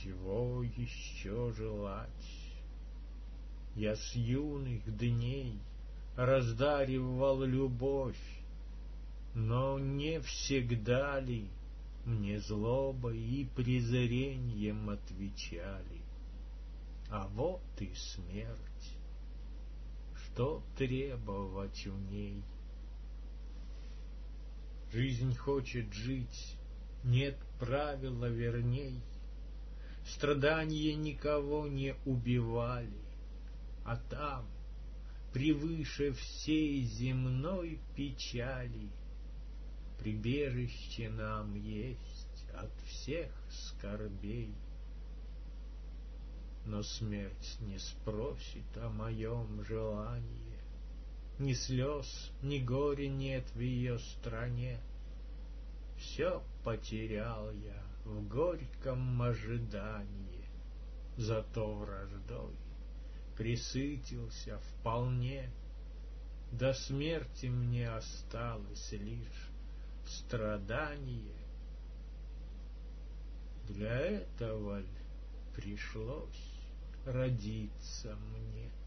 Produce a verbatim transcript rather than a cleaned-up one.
чего еще желать? Я с юных дней раздаривал любовь, но не всегда ли мне злобой и презрением отвечали? А вот и смерть, что требовать у ней? Жизнь хочет жить, нет правила верней. Страдания никого не убивали, а там, превыше всей земной печали, прибежище нам есть от всех скорбей. Но смерть не спросит о моем желании, ни слез, ни горя нет в ее стране. Все потерял я в горьком ожидании, зато враждой пресытился вполне. До смерти мне осталось лишь страдание. Для этого ль пришлось родиться мне?